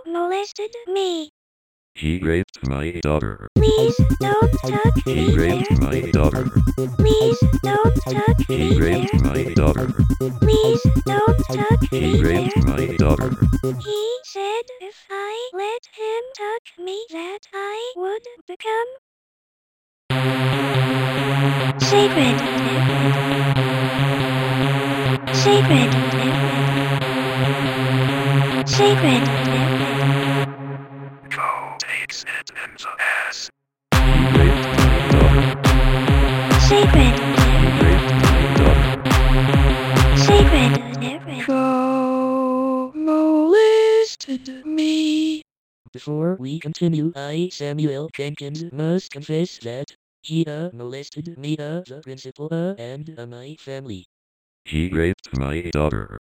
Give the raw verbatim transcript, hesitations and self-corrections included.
molested me. He raped my daughter. Please don't touch He me raped there. my daughter. Please don't touch He me raped there. my daughter. Please don't touch He me raped there. my daughter. He said if I let him touch me that I would become sacred. Sacred. Sacred. Go takes it in the ass. He raped my daughter. Sacred. He raped my daughter. Sacred. Go molested me. Before we continue, I, Samuel Jenkins, must confess that he uh, molested me, uh, the principal, uh, and uh, my family. He raped my daughter.